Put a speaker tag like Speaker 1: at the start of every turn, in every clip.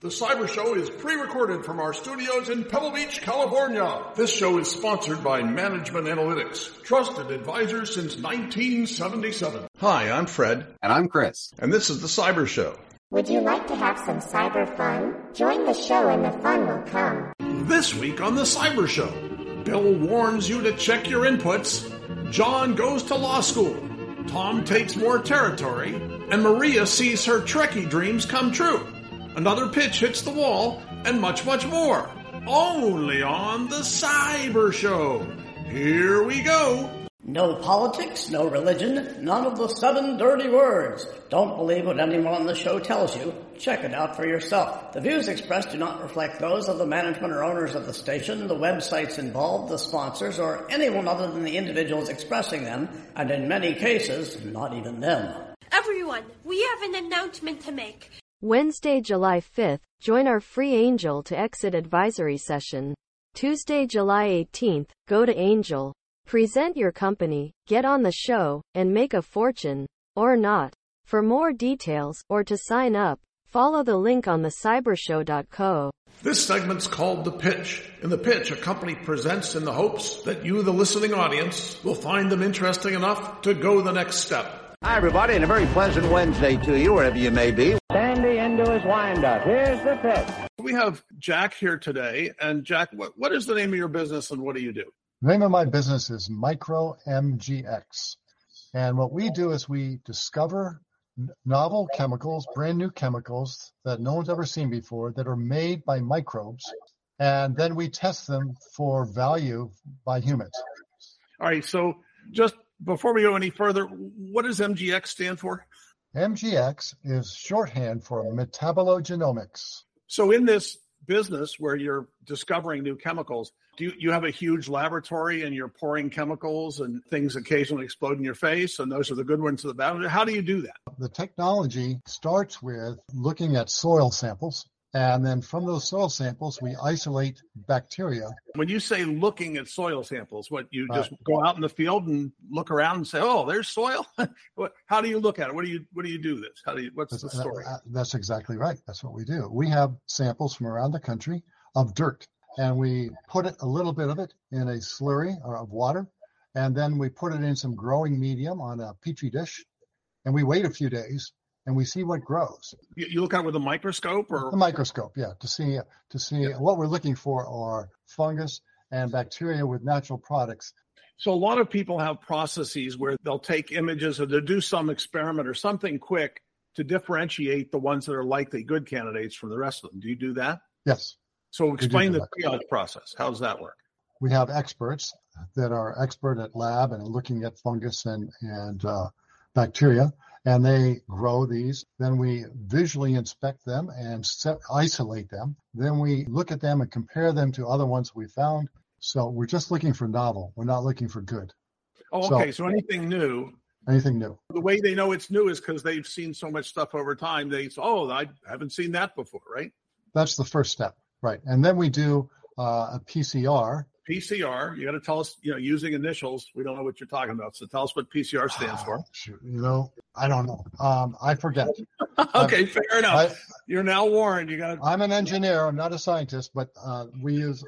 Speaker 1: The Cyber Show is pre-recorded from our studios in Pebble Beach, California. This show is sponsored by Management Analytics, trusted advisors since 1977. Hi, I'm Fred.
Speaker 2: And I'm Chris.
Speaker 1: And this is The Cyber Show.
Speaker 3: Would you like to have some cyber fun? Join the show and the fun will come.
Speaker 1: This week on The Cyber Show, Bill warns you to check your inputs, John goes to law school, Tom takes more territory, and Maria sees her Trekkie dreams come true. Another pitch hits the wall, and much, much more. Only on The Cyber Show. Here we go.
Speaker 4: No politics, no religion, none of the 7 dirty words. Don't believe what anyone on the show tells you. Check it out for yourself. The views expressed do not reflect those of the management or owners of the station, the websites involved, the sponsors, or anyone other than the individuals expressing them, and in many cases, not even them.
Speaker 5: Everyone, we have an announcement to make.
Speaker 6: Wednesday, July 5th, join our free Angel to Exit advisory session. Tuesday, July 18th, go to Angel. Present your company, get on the show, and make a fortune. Or not. For more details, or to sign up, follow the link on thecybershow.co.
Speaker 1: This segment's called The Pitch. In The Pitch, a company presents in the hopes that you, the listening audience, will find them interesting enough to go the next step.
Speaker 2: Hi, everybody, and a very pleasant Wednesday to you, wherever you may be.
Speaker 7: Sandy into his wind-up. Here's the pitch.
Speaker 1: We have Jack here today. And Jack, what is the name of your business and what do you do?
Speaker 8: The name of my business is MicroMGX. And what we do is we discover novel chemicals, brand new chemicals that no one's ever seen before that are made by microbes. And then we test them for value by humans.
Speaker 1: All right. So just before we go any further, what does MGX stand for?
Speaker 8: MGX is shorthand for metabologenomics.
Speaker 1: So in this business where you're discovering new chemicals, do you have a huge laboratory and you're pouring chemicals and things occasionally explode in your face and those are the good ones or the bad ones? How do you do that?
Speaker 8: The technology starts with looking at soil samples. And then from those soil samples, we isolate bacteria.
Speaker 1: When you say looking at soil samples, what you just go out in the field and look around and say, "Oh, there's soil." How do you look at it? What do you do this? What's the story?
Speaker 8: That's exactly right. That's what we do. We have samples from around the country of dirt, and we put a little bit of it in a slurry or of water, and then we put it in some growing medium on a petri dish, and we wait a few days. And we see what grows.
Speaker 1: You look at it with a microscope, or
Speaker 8: a microscope, yeah, to see what we're looking for are fungus and bacteria with natural products.
Speaker 1: So a lot of people have processes where they'll take images or they'll do some experiment or something quick to differentiate the ones that are likely good candidates from the rest of them. Do you do that?
Speaker 8: Yes.
Speaker 1: So explain the triage process. How does that work?
Speaker 8: We have experts that are expert at lab and looking at fungus and bacteria. And they grow these. Then we visually inspect them and isolate them. Then we look at them and compare them to other ones we found. So we're just looking for novel. We're not looking for good.
Speaker 1: Oh, okay. So anything new.
Speaker 8: Anything new.
Speaker 1: The way they know it's new is because they've seen so much stuff over time. They say, "Oh, I haven't seen that before," right?
Speaker 8: That's the first step, right? And then we do a PCR.
Speaker 1: PCR, you got to tell us, using initials, we don't know what you're talking about. So tell us what PCR stands for.
Speaker 8: I don't know. I forget.
Speaker 1: Okay, fair enough. You're now warned.
Speaker 8: I'm an engineer. I'm not a scientist, but we use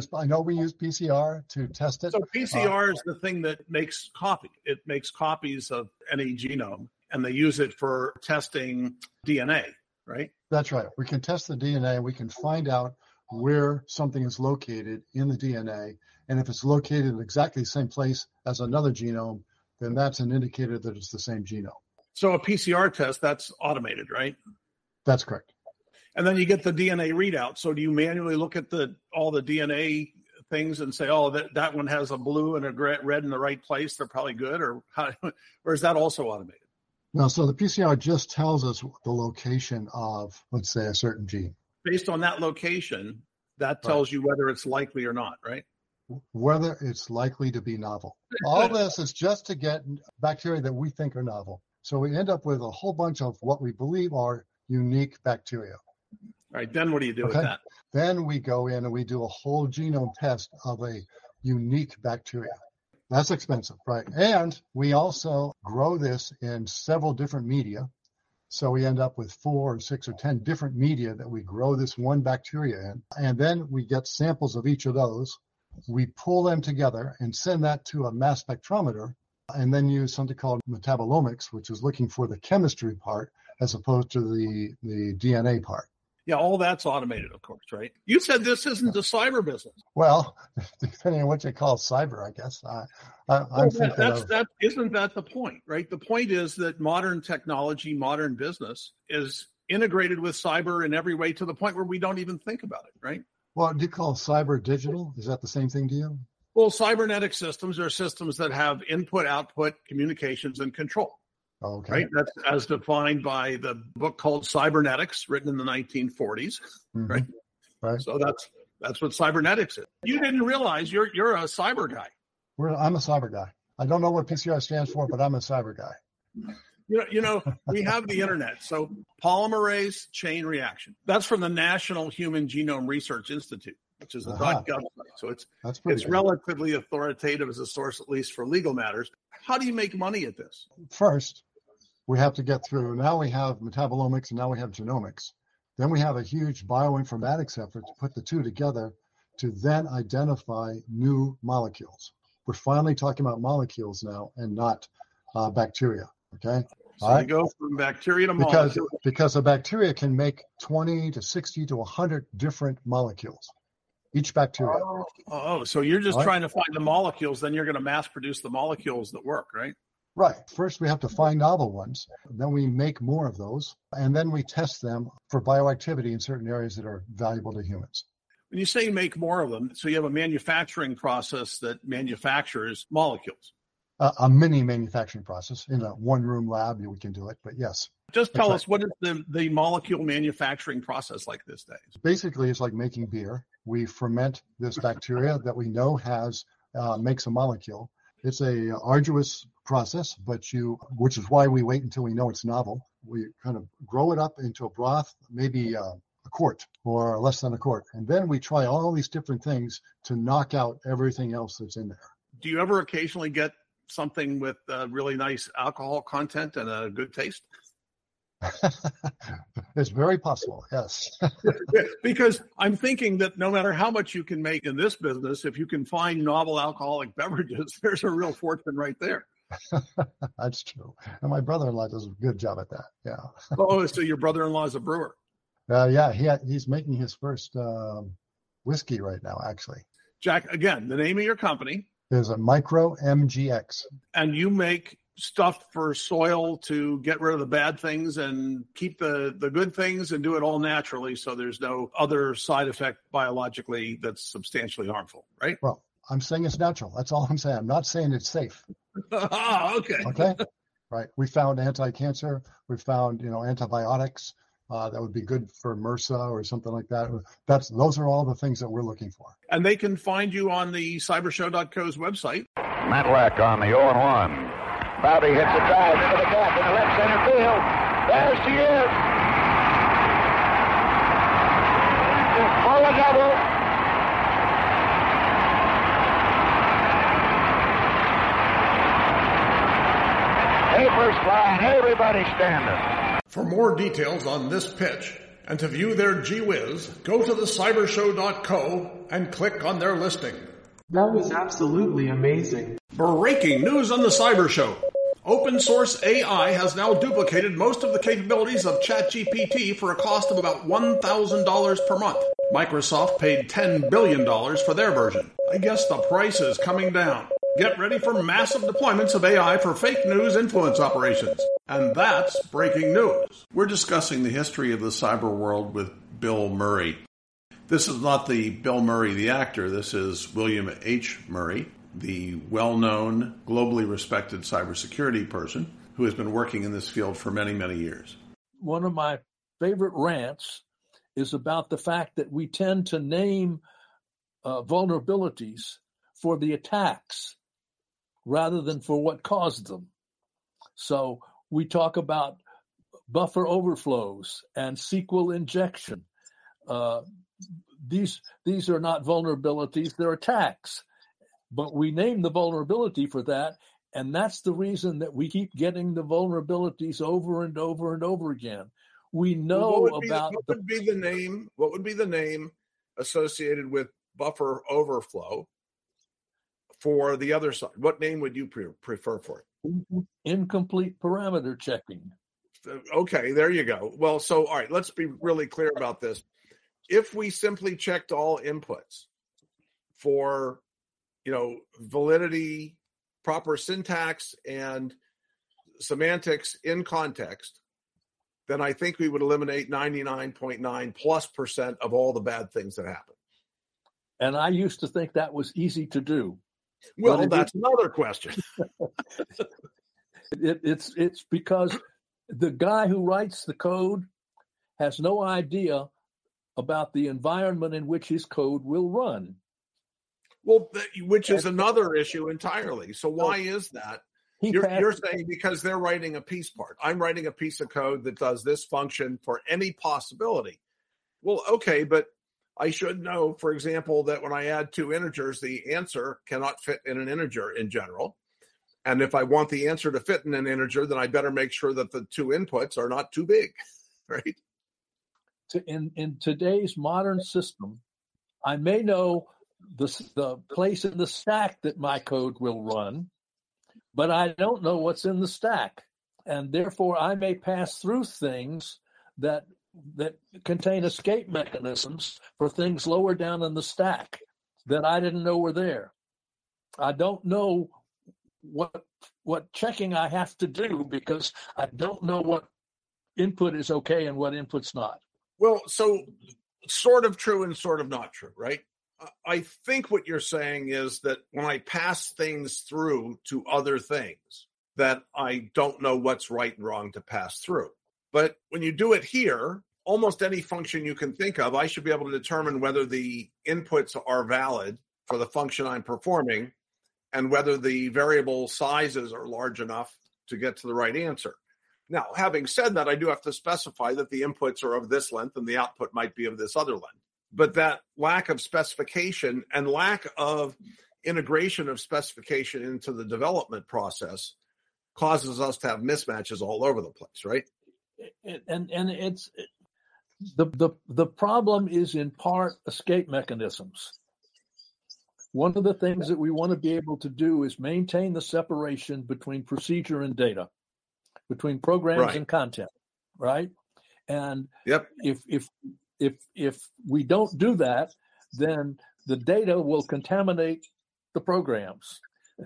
Speaker 8: PCR to test it.
Speaker 1: So PCR is the thing that makes copy. It makes copies of any genome, and they use it for testing DNA, right?
Speaker 8: That's right. We can test the DNA. We can find out where something is located in the DNA. And if it's located in exactly the same place as another genome, then that's an indicator that it's the same genome.
Speaker 1: So a PCR test, that's automated, right?
Speaker 8: That's correct.
Speaker 1: And then you get the DNA readout. So do you manually look at all the DNA things and say, "Oh, that one has a blue and a red in the right place, they're probably good," or is that also automated?
Speaker 8: No, so the PCR just tells us the location of, let's say, a certain gene.
Speaker 1: Based on that location, that tells you whether it's likely or not, right?
Speaker 8: Whether it's likely to be novel. All this is just to get bacteria that we think are novel. So we end up with a whole bunch of what we believe are unique bacteria.
Speaker 1: All right, then what do you do with that?
Speaker 8: Then we go in and we do a whole genome test of a unique bacteria. That's expensive, right? And we also grow this in several different media. So we end up with 4 or 6 or 10 different media that we grow this one bacteria in. And then we get samples of each of those. We pull them together and send that to a mass spectrometer, and then use something called metabolomics, which is looking for the chemistry part as opposed to the DNA part.
Speaker 1: Yeah, all that's automated, of course, right? You said this isn't a cyber business.
Speaker 8: Well, depending on what you call cyber, I guess. I'm thinking
Speaker 1: isn't that the point, right? The point is that modern technology, modern business is integrated with cyber in every way to the point where we don't even think about it, right?
Speaker 8: Well, do you call cyber digital? Is that the same thing to you?
Speaker 1: Well, cybernetic systems are systems that have input, output, communications, and control.
Speaker 8: Okay.
Speaker 1: Right? That's as defined by the book called Cybernetics, written in the 1940s. Right?
Speaker 8: Right.
Speaker 1: So that's what cybernetics is. You didn't realize you're a cyber guy.
Speaker 8: I'm a cyber guy. I don't know what PCR stands for, but I'm a cyber guy.
Speaker 1: You know, we have the internet. So polymerase chain reaction. That's from the National Human Genome Research Institute, which is the .gov site. So it's relatively authoritative as a source, at least for legal matters. How do you make money at this?
Speaker 8: First, we have to get through. Now we have metabolomics and now we have genomics. Then we have a huge bioinformatics effort to put the two together to then identify new molecules. We're finally talking about molecules now and not bacteria. Okay.
Speaker 1: So you go from bacteria to molecules.
Speaker 8: Because a bacteria can make 20 to 60 to 100 different molecules, each bacteria.
Speaker 1: So you're just trying to find the molecules, then you're going to mass produce the molecules that work, right?
Speaker 8: Right. First, we have to find novel ones. Then we make more of those. And then we test them for bioactivity in certain areas that are valuable to humans.
Speaker 1: When you say make more of them, so you have a manufacturing process that manufactures molecules.
Speaker 8: A mini manufacturing process. In a one-room lab, we can do it, but yes.
Speaker 1: Just tell us, what is the molecule manufacturing process like these days?
Speaker 8: Basically, it's like making beer. We ferment this bacteria that we know makes a molecule. It's a arduous process, which is why we wait until we know it's novel. We kind of grow it up into a broth, maybe a quart or less than a quart. And then we try all these different things to knock out everything else that's in there.
Speaker 1: Do you ever occasionally get something with really nice alcohol content and a good taste?
Speaker 8: It's very possible, yes.
Speaker 1: Because I'm thinking that no matter how much you can make in this business, if you can find novel alcoholic beverages, there's a real fortune right there.
Speaker 8: That's true. And my brother-in-law does a good job at that, yeah.
Speaker 1: Oh, so your brother-in-law is a brewer?
Speaker 8: Yeah, he's making his first whiskey right now, actually.
Speaker 1: Jack, again, the name of your company
Speaker 8: is a Micro MGX.
Speaker 1: And you make stuff for soil to get rid of the bad things and keep the good things and do it all naturally, so there's no other side effect biologically that's substantially harmful, right?
Speaker 8: Well, I'm saying it's natural. That's all I'm saying. I'm not saying it's safe.
Speaker 1: Okay.
Speaker 8: Okay? Right. We found anti-cancer. We found, antibiotics that would be good for MRSA or something like that. Those are all the things that we're looking for.
Speaker 1: And they can find you on the cybershow.co's website.
Speaker 7: Matlack on the 0-1. Bobby hits a drive into the gap in the left center field. There she is. For a double. Papers flying, everybody standing.
Speaker 1: For more details on this pitch and to view their gee whiz, go to thecybershow.co and click on their listing.
Speaker 9: That was absolutely amazing.
Speaker 1: Breaking news on the Cyber Show. Open source AI has now duplicated most of the capabilities of ChatGPT for a cost of about $1,000 per month. Microsoft paid $10 billion for their version. I guess the price is coming down. Get ready for massive deployments of AI for fake news influence operations. And that's breaking news. We're discussing the history of the cyber world with Bill Murray. This is not the Bill Murray, the actor. This is William H. Murray, the well-known, globally respected cybersecurity person who has been working in this field for many, many years.
Speaker 10: One of my favorite rants is about the fact that we tend to name vulnerabilities for the attacks rather than for what caused them. So we talk about buffer overflows and SQL injection. These are not vulnerabilities, they're attacks. But we name the vulnerability for that, And that's the reason that we keep getting the vulnerabilities over and over and over again. We know
Speaker 1: what would be the name associated with buffer overflow for the other side? What name would you prefer for it?
Speaker 10: Incomplete parameter checking.
Speaker 1: Okay, there you go. Well, so all right, let's be really clear about this. If we simply checked all inputs for, validity, proper syntax, and semantics in context, then I think we would eliminate 99.9+% of all the bad things that happen.
Speaker 10: And I used to think that was easy to do.
Speaker 1: Well, that's another question.
Speaker 10: It's because the guy who writes the code has no idea about the environment in which his code will run.
Speaker 1: Well, which is another issue entirely. So why is that? You're saying because they're writing a piece part. I'm writing a piece of code that does this function for any possibility. Well, okay, but I should know, for example, that when I add two integers, the answer cannot fit in an integer in general. And if I want the answer to fit in an integer, then I better make sure that the two inputs are not too big, right?
Speaker 10: In today's modern system, I may know the place in the stack that my code will run, but I don't know what's in the stack. And therefore, I may pass through things that contain escape mechanisms for things lower down in the stack that I didn't know were there. I don't know what checking I have to do because I don't know what input is okay and what input's not.
Speaker 1: Well, so sort of true and sort of not true, right? I think what you're saying is that when I pass things through to other things, that I don't know what's right and wrong to pass through. But when you do it here, almost any function you can think of, I should be able to determine whether the inputs are valid for the function I'm performing and whether the variable sizes are large enough to get to the right answer. Now, having said that, I do have to specify that the inputs are of this length and the output might be of this other length. But that lack of specification and lack of integration of specification into the development process causes us to have mismatches all over the place, right?
Speaker 10: And it's the problem is in part escape mechanisms. One of the things that we want to be able to do is maintain the separation between procedure and data, between programs and content, right? And if we don't do that, then the data will contaminate the programs.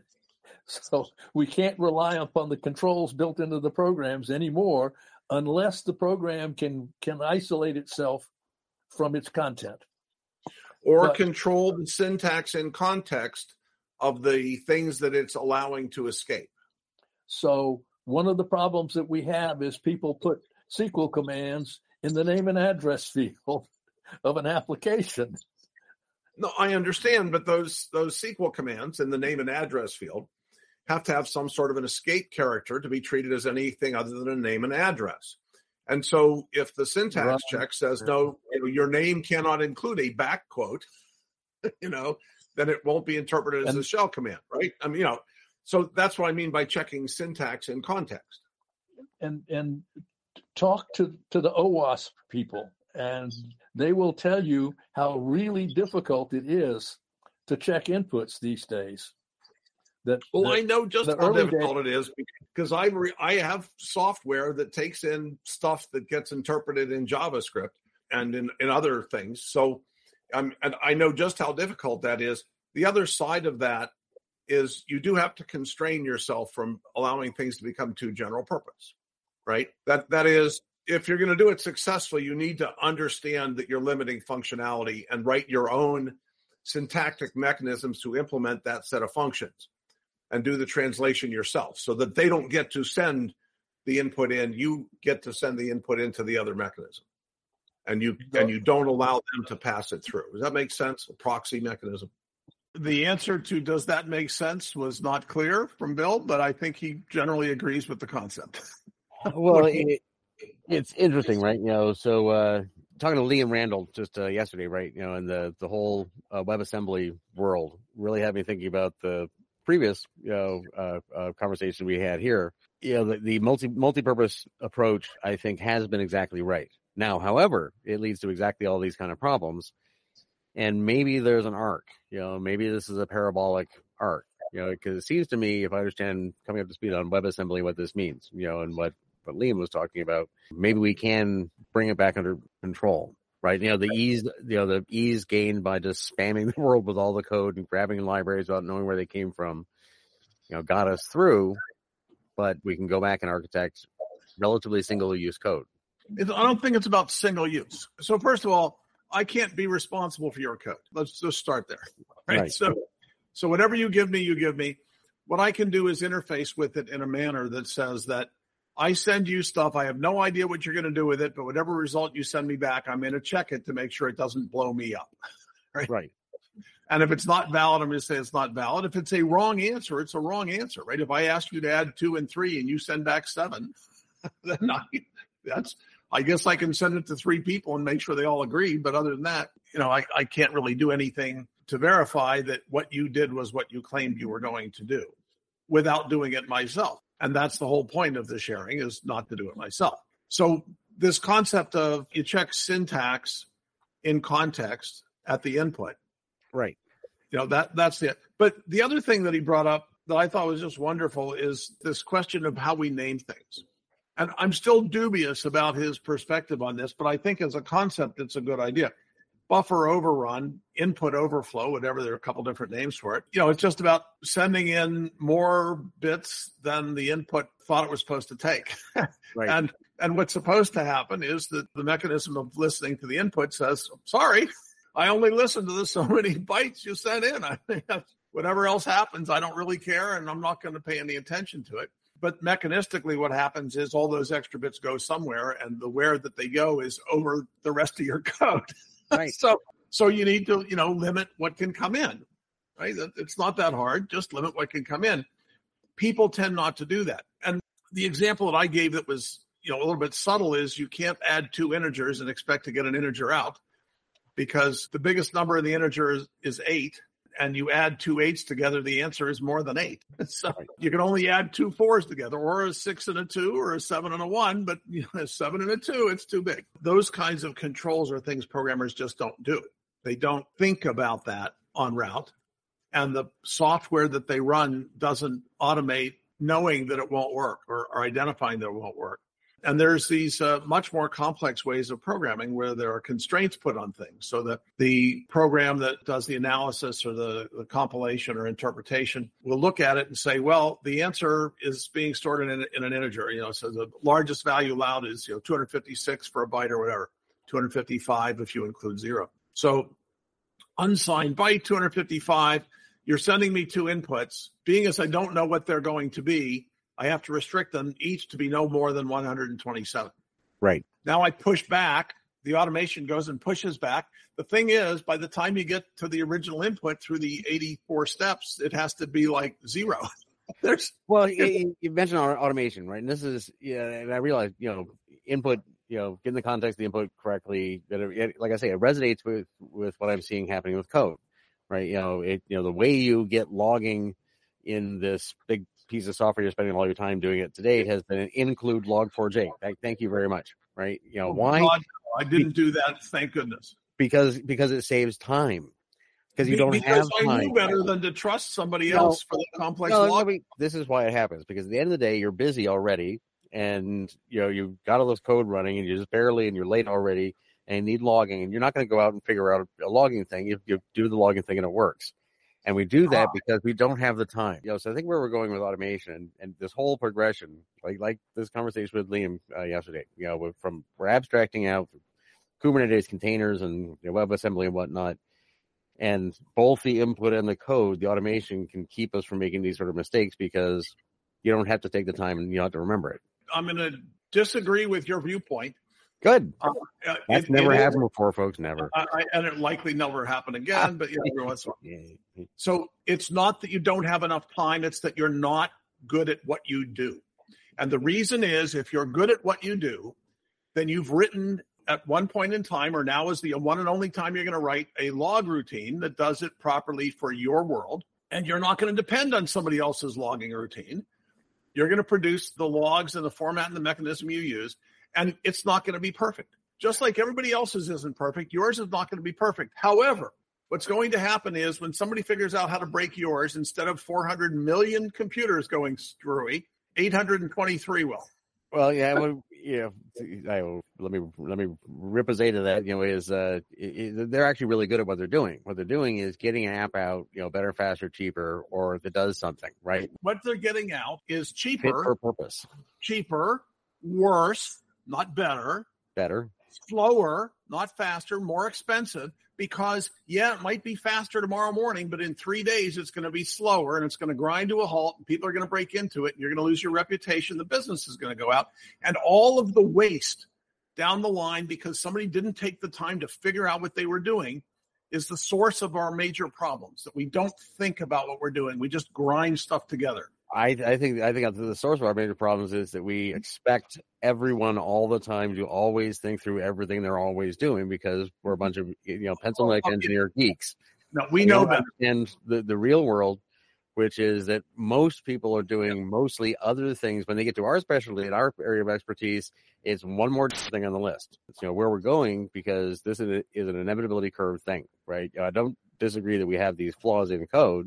Speaker 10: So we can't rely upon the controls built into the programs anymore unless the program can isolate itself from its content.
Speaker 1: Or control the syntax and context of the things that it's allowing to escape.
Speaker 10: So one of the problems that we have is people put SQL commands in the name and address field of an application.
Speaker 1: No, I understand, but those SQL commands in the name and address field have to have some sort of an escape character to be treated as anything other than a name and address. And so if the syntax check says, no, your name cannot include a back quote, then it won't be interpreted as a shell command, right? I mean, so that's what I mean by checking syntax in context.
Speaker 10: And talk to the OWASP people, and they will tell you how really difficult it is to check inputs these days.
Speaker 1: I know just how difficult it is because I have software that takes in stuff that gets interpreted in JavaScript and in other things. So and I know just how difficult that is. The other side of that is you do have to constrain yourself from allowing things to become too general purpose, right? That is, if you're going to do it successfully, you need to understand that you're limiting functionality and write your own syntactic mechanisms to implement that set of functions and do the translation yourself so that they don't get to send the input in. You get to send the input into the other mechanism. And you don't allow them to pass it through. Does that make sense? A proxy mechanism.
Speaker 11: The answer to does that make sense was not clear from Bill, but I think he generally agrees with the concept.
Speaker 12: Well, it's interesting, right? So talking to Liam Randall just yesterday, right? And the whole WebAssembly world really had me thinking about the previous conversation we had here, the multi-purpose approach, I think, has been exactly right. Now, however, it leads to exactly all these kind of problems, and maybe there's an arc. Maybe this is a parabolic arc. Because it seems to me, if I understand coming up to speed on WebAssembly, what this means, and what Liam was talking about, maybe we can bring it back under control, right? The ease gained by just spamming the world with all the code and grabbing libraries without knowing where they came from, got us through, but we can go back and architect relatively single-use code.
Speaker 1: I don't think it's about single use. So first of all, I can't be responsible for your code. Let's just start there, right? So whatever you give me. What I can do is interface with it in a manner that says that I send you stuff. I have no idea what you're going to do with it, but whatever result you send me back, I'm going to check it to make sure it doesn't blow me up. Right. And if it's not valid, I'm going to say it's not valid. If it's a wrong answer, it's a wrong answer, right? If I ask you to add 2 and 3 and you send back 7, then I guess I can send it to 3 people and make sure they all agree. But other than that, I can't really do anything to verify that what you did was what you claimed you were going to do without doing it myself. And that's the whole point of the sharing, is not to do it myself. So this concept of you check syntax in context at the input.
Speaker 12: Right.
Speaker 1: That's it. But the other thing that he brought up that I thought was just wonderful is this question of how we name things. And I'm still dubious about his perspective on this, but I think as a concept, it's a good idea. Buffer overrun, input overflow, whatever, there are a couple different names for it. It's just about sending in more bits than the input thought it was supposed to take.
Speaker 12: Right.
Speaker 1: And what's supposed to happen is that the mechanism of listening to the input says, sorry, I only listened to so many bytes you sent in. Whatever else happens, I don't really care, and I'm not going to pay any attention to it. But mechanistically, what happens is all those extra bits go somewhere, and the where that they go is over the rest of your code.
Speaker 12: Right.
Speaker 1: So you need to, limit what can come in, right? It's not that hard. Just limit what can come in. People tend not to do that. And the example that I gave that was, a little bit subtle is you can't add 2 integers and expect to get an integer out, because the biggest number in the integer is 8. And you add 2 8s together, the answer is more than 8. So you can only add 2 4s together, or a 6 and a 2, or a 7 and a 1, but a 7 and a 2, it's too big. Those kinds of controls are things programmers just don't do. They don't think about that en route. And the software that they run doesn't automate knowing that it won't work, or identifying that it won't work. And there's these much more complex ways of programming where there are constraints put on things, so that the program that does the analysis or the compilation or interpretation will look at it and say, well, the answer is being stored in an integer. So the largest value allowed is 256 for a byte or whatever, 255 if you include 0. So unsigned byte, 255. You're sending me 2 inputs. Being as I don't know what they're going to be, I have to restrict them each to be no more than 127.
Speaker 12: Right.
Speaker 1: Now I push back. The automation goes and pushes back. The thing is, by the time you get to the original input through the 84 steps, it has to be like 0.
Speaker 12: You mentioned automation, right? And this is, and I realize, input, getting the context of the input correctly. Like I say, it resonates with what I'm seeing happening with code, right? The way you get logging in this big piece of software you're spending all your time doing it today, it has been an include log4j. Thank you very much. Right. Why?
Speaker 1: God, I didn't do that. Thank goodness.
Speaker 12: Because it saves time. Because you don't have time.
Speaker 1: I knew better than to trust somebody else for the complex log.
Speaker 12: This is why it happens. Because at the end of the day, you're busy already, and you've got all this code running, and you're just barely, and you're late already, and you need logging, and you're not going to go out and figure out a logging thing. You do the logging thing, and it works. And we do that because we don't have the time. So I think where we're going with automation and this whole progression, like this conversation with Liam yesterday, we're abstracting out Kubernetes containers and WebAssembly and whatnot. And both the input and the code, the automation can keep us from making these sort of mistakes because you don't have to take the time and you don't have to remember it.
Speaker 1: I'm going to disagree with your viewpoint.
Speaker 12: Good. That's never happened before, folks. Never.
Speaker 1: And it likely never happen again, but every once in a while. So it's not that you don't have enough time. It's that you're not good at what you do. And the reason is, if you're good at what you do, then you've written at one point in time, or now is the one and only time you're going to write a log routine that does it properly for your world. And you're not going to depend on somebody else's logging routine. You're going to produce the logs and the format and the mechanism you use, and it's not going to be perfect. Just like everybody else's isn't perfect, yours is not going to be perfect. However, what's going to happen is when somebody figures out how to break yours, instead of 400 million computers going screwy, 823 will.
Speaker 12: Well, yeah, let me rip a zeta that, they're actually really good at what they're doing. What they're doing is getting an app out, better, faster, cheaper, or that does something, right?
Speaker 1: What they're getting out is cheaper.
Speaker 12: Fit for purpose.
Speaker 1: Cheaper, worse, not better.
Speaker 12: Better.
Speaker 1: Slower, not faster, more expensive, because, it might be faster tomorrow morning, but in 3 days it's going to be slower and it's going to grind to a halt and people are going to break into it and you're going to lose your reputation. The business is going to go out, and all of the waste down the line because somebody didn't take the time to figure out what they were doing is the source of our major problems, that we don't think about what we're doing. We just grind stuff together.
Speaker 12: I think the source of our major problems is that we expect everyone all the time to always think through everything they're always doing because we're a bunch of pencil neck engineer geeks.
Speaker 1: No, we know that.
Speaker 12: And the real world, which is that most people are doing mostly other things. When they get to our specialty and our area of expertise, it's one more thing on the list. It's where we're going, because this is an inevitability curve thing, right? I don't disagree that we have these flaws in code.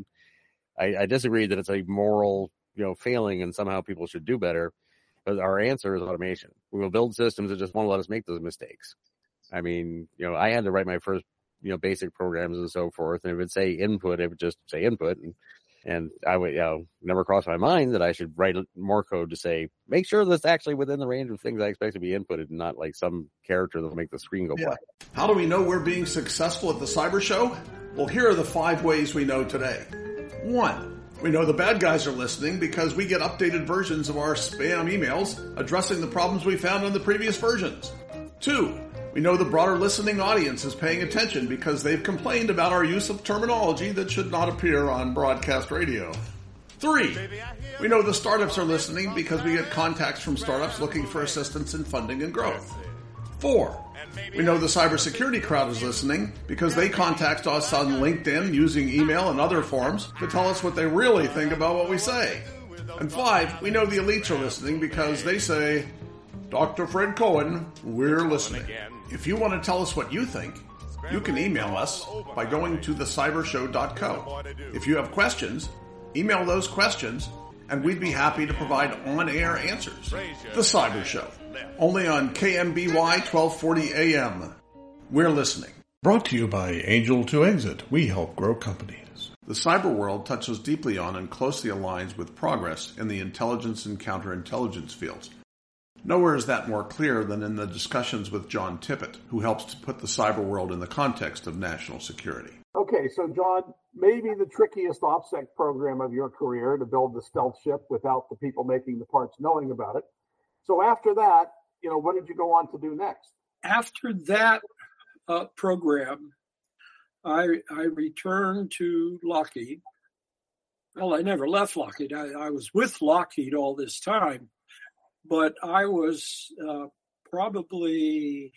Speaker 12: I disagree that it's a moral, failing and somehow people should do better. But our answer is automation. We will build systems that just won't let us make those mistakes. I mean, I had to write my first, basic programs and so forth, and it would say input, it would just say input. And I would, never crossed my mind that I should write more code to say, make sure that's actually within the range of things I expect to be inputted and not like some character that will make the screen go black.
Speaker 1: How do we know we're being successful at the Cyber Show? Well, here are the 5 ways we know today. 1. We know the bad guys are listening because we get updated versions of our spam emails addressing the problems we found on the previous versions. 2. We know the broader listening audience is paying attention because they've complained about our use of terminology that should not appear on broadcast radio. 3. We know the startups are listening because we get contacts from startups looking for assistance in funding and growth. 4. We know the cybersecurity crowd is listening because they contact us on LinkedIn using email and other forms to tell us what they really think about what we say. And 5, we know the elites are listening because they say, Dr. Fred Cohen, we're listening. If you want to tell us what you think, you can email us by going to thecybershow.co. If you have questions, email those questions, and we'd be happy to provide on-air answers. The Cyber Show, only on KMBY 1240 AM. We're listening. Brought to you by Angel to Exit. We help grow companies. The cyber world touches deeply on and closely aligns with progress in the intelligence and counterintelligence fields. Nowhere is that more clear than in the discussions with John Tippett, who helps to put the cyber world in the context of national security.
Speaker 13: Okay, so John, maybe the trickiest OPSEC program of your career to build the stealth ship without the people making the parts knowing about it. So after that, what did you go on to do next?
Speaker 14: After that program, I returned to Lockheed. Well, I never left Lockheed. I was with Lockheed all this time, but I was probably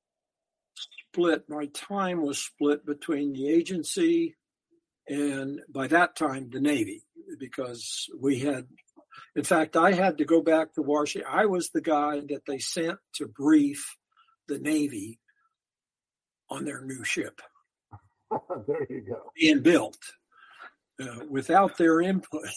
Speaker 14: split. My time was split between the agency and, by that time, the Navy, because in fact, I had to go back to Washington. I was the guy that they sent to brief the Navy on their new ship.
Speaker 13: There you go.
Speaker 14: Being built without their input.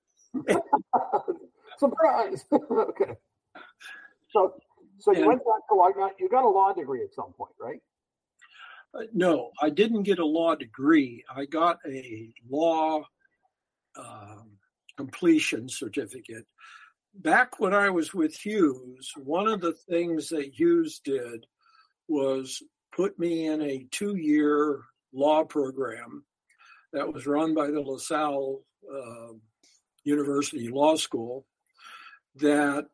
Speaker 13: Surprise. Okay. So you went back to law. You got a law degree at some point, right?
Speaker 14: No, I didn't get a law degree. I got a law completion certificate. Back when I was with Hughes, one of the things that Hughes did was put me in a 2-year law program that was run by the LaSalle University Law School that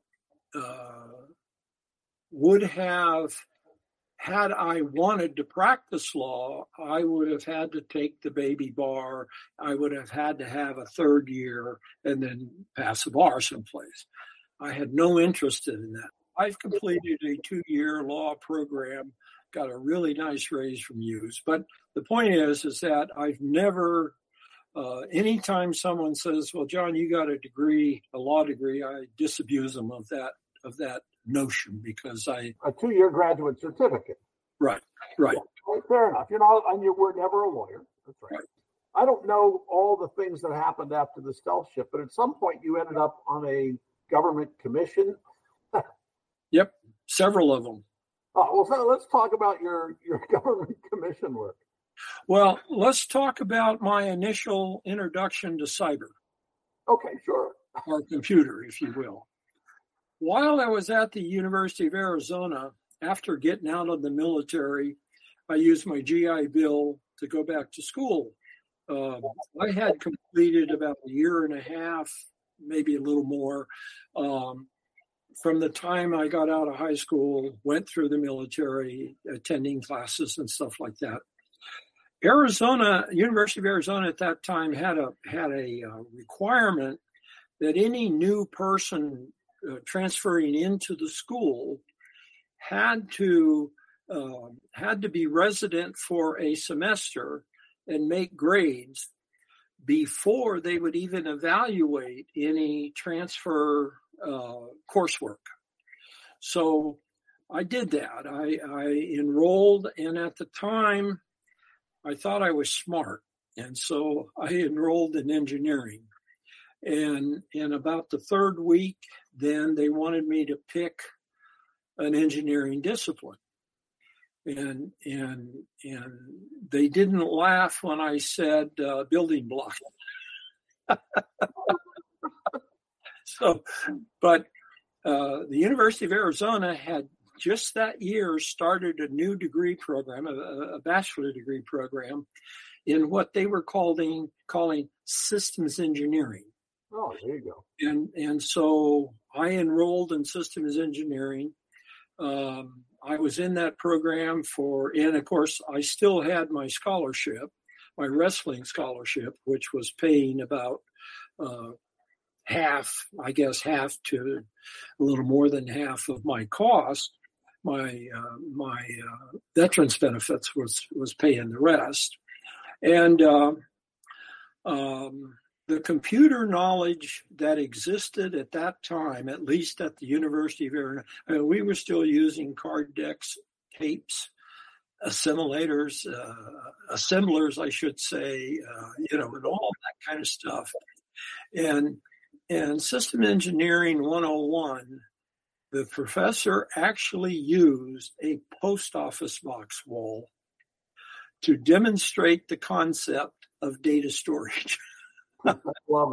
Speaker 14: would have, had I wanted to practice law, I would have had to take the baby bar. I would have had to have a 3rd year and then pass the bar someplace. I had no interest in that. I've completed a 2-year law program, got a really nice raise from Hughes. But the point is that I've never Anytime someone says, "Well, John, you got a degree, a law degree," I disabuse them of that notion, because
Speaker 13: a 2-year graduate certificate.
Speaker 14: Right.
Speaker 13: Yeah, fair enough. And you were never a lawyer. That's right. I don't know all the things that happened after the stealth ship, but at some point you ended up on a government commission.
Speaker 14: Yep, several of them.
Speaker 13: Oh, well, so let's talk about your government commission work.
Speaker 14: Well, let's talk about my initial introduction to cyber.
Speaker 13: Okay, sure.
Speaker 14: Or computer, if you will. While I was at the University of Arizona, after getting out of the military, I used my GI Bill to go back to school. I had completed about a year and a half, maybe a little more, from the time I got out of high school, went through the military, attending classes and stuff like that. University of Arizona at that time had a requirement that any new person transferring into the school had to be resident for a semester and make grades before they would even evaluate any transfer coursework. So I did that. I enrolled, and at the time, I thought I was smart, and so I enrolled in engineering. And in about the third week, then they wanted me to pick an engineering discipline. And they didn't laugh when I said building block. But the University of Arizona had just that year started a new degree program, a bachelor degree program, in what they were calling systems engineering.
Speaker 13: Oh, there you go.
Speaker 14: And so I enrolled in systems engineering. I was in that program and of course, I still had my scholarship, my wrestling scholarship, which was paying about half to a little more than half of my cost. My veterans benefits was paying the rest. And the computer knowledge that existed at that time, at least at the University of Arizona, we were still using card decks, tapes, assemblers, I should say, and all that kind of stuff. And System Engineering 101, the professor actually used a post office box wall to demonstrate the concept of data storage.
Speaker 13: I love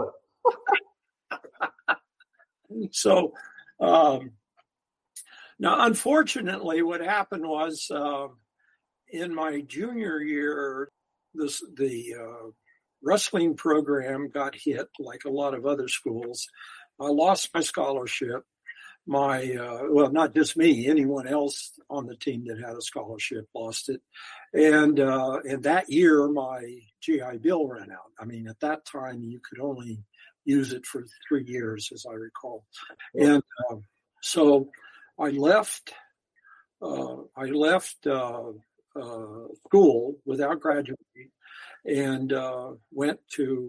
Speaker 14: it. So now, unfortunately, what happened was in my junior year, the wrestling program got hit like a lot of other schools. I lost my scholarship. Not just me, anyone else on the team that had a scholarship lost it. And that year, my GI Bill ran out. I mean, at that time, you could only use it for 3 years, as I recall. And so I left school without graduating and went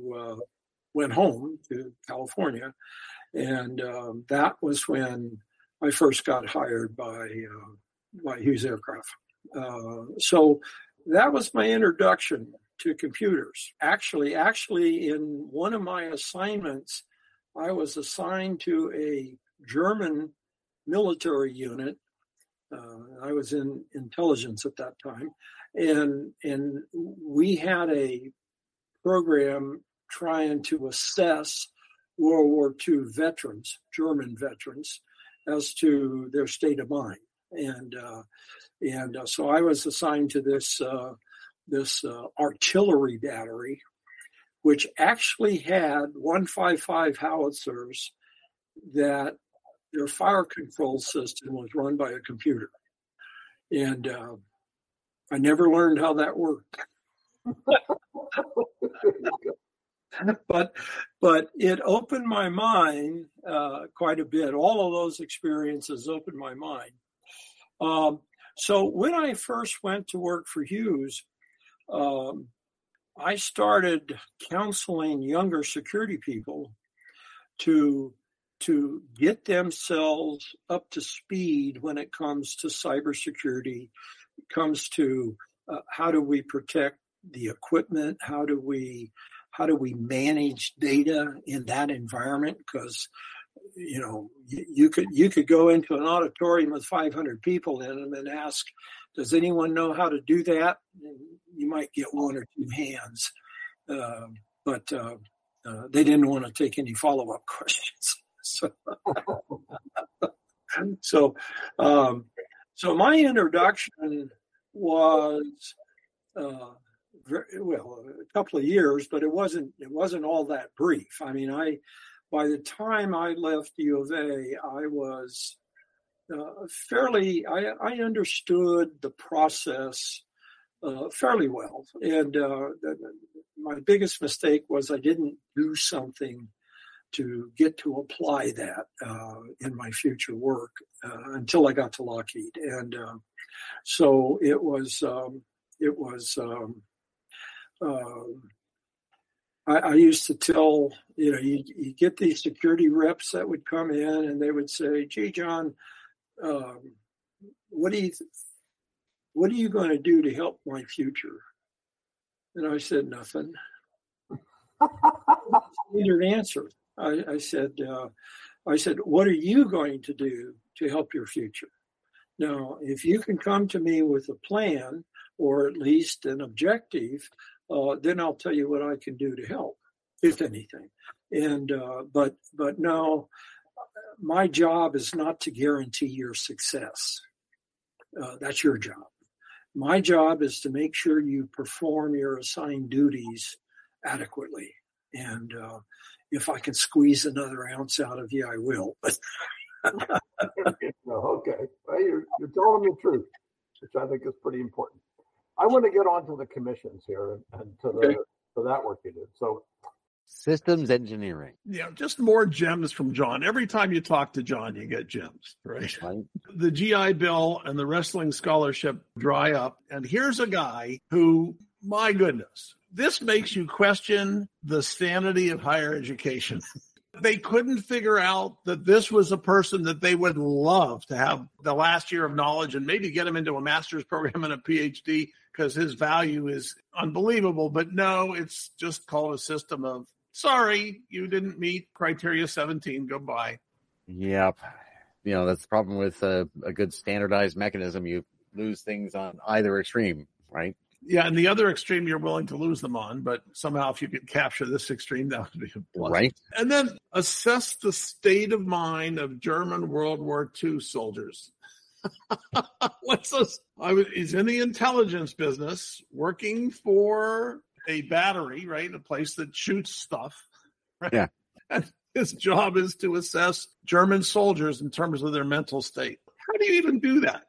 Speaker 14: home to California. And that was when I first got hired by Hughes Aircraft. So that was my introduction to computers. Actually, in one of my assignments, I was assigned to a German military unit. I was in intelligence at that time, and we had a program trying to assess World War II veterans, German veterans, as to their state of mind. And so I was assigned to this artillery battery, which actually had 155 howitzers that their fire control system was run by a computer. And I never learned how that worked. But it opened my mind quite a bit. All of those experiences opened my mind. So when I first went to work for Hughes, I started counseling younger security people to get themselves up to speed when it comes to cybersecurity. It comes to how do we protect the equipment? How do we manage data in that environment? Because you could go into an auditorium with 500 people in them and ask, does anyone know how to do that? And you might get one or two hands, but they didn't want to take any follow-up questions. So my introduction was a couple of years, but it wasn't all that brief. I mean, by the time I left U of A, I was I understood the process fairly well. And my biggest mistake was I didn't do something to get to apply that in my future work until I got to Lockheed. And so it was I used to tell, you get these security reps that would come in and they would say, gee, John, what are you going to do to help my future? And I said, nothing. Standard answer. I said, what are you going to do to help your future? Now, if you can come to me with a plan or at least an objective, then I'll tell you what I can do to help, if anything. And but no, my job is not to guarantee your success. That's your job. My job is to make sure you perform your assigned duties adequately. And if I can squeeze another ounce out of you, I will.
Speaker 13: Okay. Well, you're telling the truth, which I think is pretty important. I want to get on to the commissions here and to that work you did. So,
Speaker 12: systems engineering.
Speaker 11: Yeah, just more gems from John. Every time you talk to John, you get gems, right? The GI Bill and the wrestling scholarship dry up. And here's a guy who, my goodness, this makes you question the sanity of higher education. They couldn't figure out that this was a person that they would love to have the last year of knowledge and maybe get him into a master's program and a PhD because his value is unbelievable. But no, it's just called a system of, sorry, you didn't meet criteria 17. Goodbye.
Speaker 12: Yep. That's the problem with a good standardized mechanism. You lose things on either extreme, right?
Speaker 11: Yeah, and the other extreme you're willing to lose them on, but somehow if you could capture this extreme, that would be a plus.
Speaker 12: Right.
Speaker 11: And then assess the state of mind of German World War II soldiers. He's in the intelligence business, working for a battery, right? A place that shoots stuff. Right? Yeah. And his job is to assess German soldiers in terms of their mental state. How do you even do that?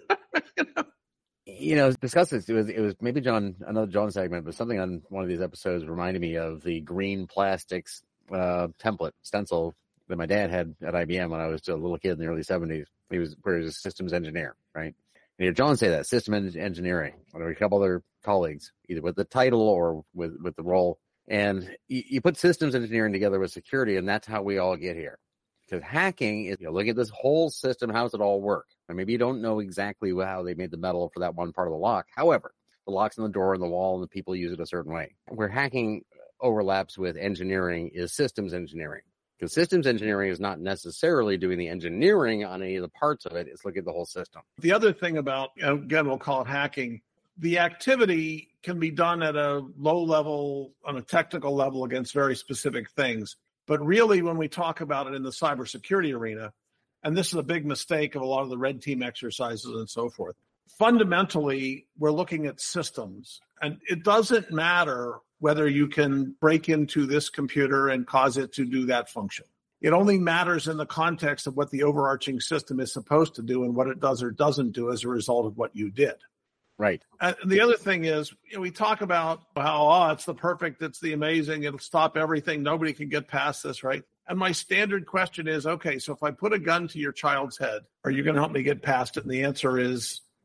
Speaker 12: Discuss this. It was maybe another John segment, but something on one of these episodes reminded me of the green plastics template stencil that my dad had at IBM when I was still a little kid in the early 70s. He was a systems engineer, right? And you hear John say that, system engineering. There were a couple other colleagues, either with the title or with the role. And you put systems engineering together with security, and that's how we all get here. Because hacking is, look at this whole system, how does it all work? And maybe you don't know exactly how they made the metal for that one part of the lock. However, the lock's on the door and the wall, and the people use it a certain way. Where hacking overlaps with engineering is systems engineering. Because systems engineering is not necessarily doing the engineering on any of the parts of it. It's looking at the whole system.
Speaker 11: The other thing about, again, we'll call it hacking, the activity can be done at a low level, on a technical level against very specific things. But really, when we talk about it in the cybersecurity arena, and this is a big mistake of a lot of the red team exercises and so forth, fundamentally, we're looking at systems. And it doesn't matter whether you can break into this computer and cause it to do that function. It only matters in the context of what the overarching system is supposed to do and what it does or doesn't do as a result of what you did.
Speaker 12: Right.
Speaker 11: And the other thing is, we talk about how, it's the perfect, it's the amazing, it'll stop everything, nobody can get past this, right? And my standard question is, okay, so if I put a gun to your child's head, are you going to help me get past it? And the answer is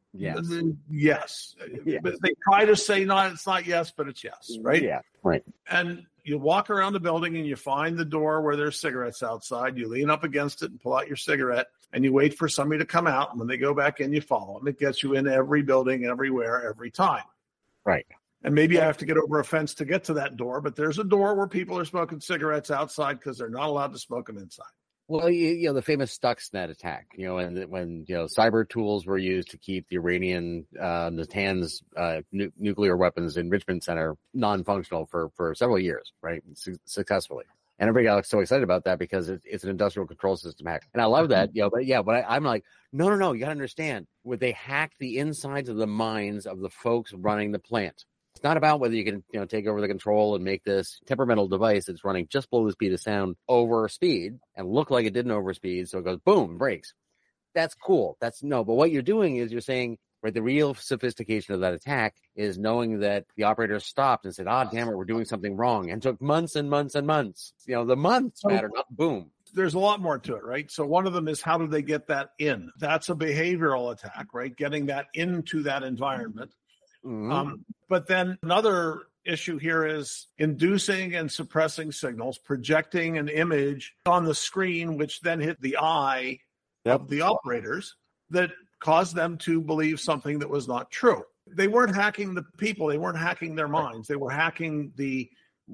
Speaker 12: Yes.
Speaker 11: Yes.
Speaker 12: Yes.
Speaker 11: But they try to say not, it's not yes, but it's yes, right?
Speaker 12: Yeah, right.
Speaker 11: And you walk around the building and you find the door where there's cigarettes outside. You lean up against it and pull out your cigarette and you wait for somebody to come out. And when they go back in, you follow them. It gets you in every building, everywhere, every time.
Speaker 12: Right.
Speaker 11: And maybe I have to get over a fence to get to that door, but there's a door where people are smoking cigarettes outside because they're not allowed to smoke them inside.
Speaker 12: Well, the famous Stuxnet attack, and when cyber tools were used to keep the Iranian, Natanz nuclear weapons enrichment center non-functional for several years, right? Successfully. And everybody got so excited about that because it's an industrial control system hack. And I love that, but I'm like, no, you gotta understand. Would they hack the insides of the minds of the folks running the plant? It's not about whether you can, take over the control and make this temperamental device that's running just below the speed of sound over speed and look like it didn't overspeed. So it goes boom, breaks. That's cool. But what you're doing is you're saying, right, the real sophistication of that attack is knowing that the operator stopped and said, damn it, we're doing something wrong, and took months and months and months. The months matter, not boom.
Speaker 11: There's a lot more to it, right? So one of them is, how do they get that in? That's a behavioral attack, right? Getting that into that environment.
Speaker 12: Mm-hmm.
Speaker 11: But then another issue here is inducing and suppressing signals, projecting an image on the screen, which then hit the eye of the operators that caused them to believe something that was not true. They weren't hacking the people. They weren't hacking their minds. They were hacking the